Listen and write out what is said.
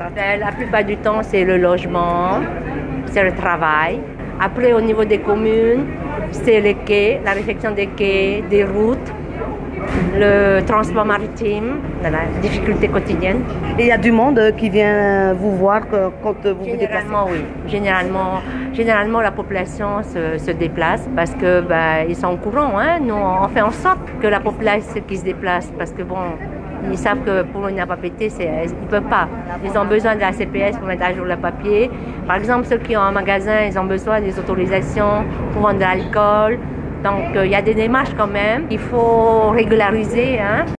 La plupart du temps, c'est le logement, c'est le travail. Après, au niveau des communes, c'est les quais, la réfection des quais, des routes, le transport maritime, la difficulté quotidienne. Et il y a du monde qui vient vous voir quand vous vous déplacez? Généralement, oui. Généralement, la population se déplace parce que ils sont au courant. Hein. Nous, on fait en sorte que la population qui se déplace parce que ils savent que pour une papeterie, ils ne peuvent pas. Ils ont besoin de la CPS pour mettre à jour le papier. Par exemple, ceux qui ont un magasin, ils ont besoin des autorisations pour vendre de l'alcool. Donc, il y a des démarches quand même. Il faut régulariser. Hein.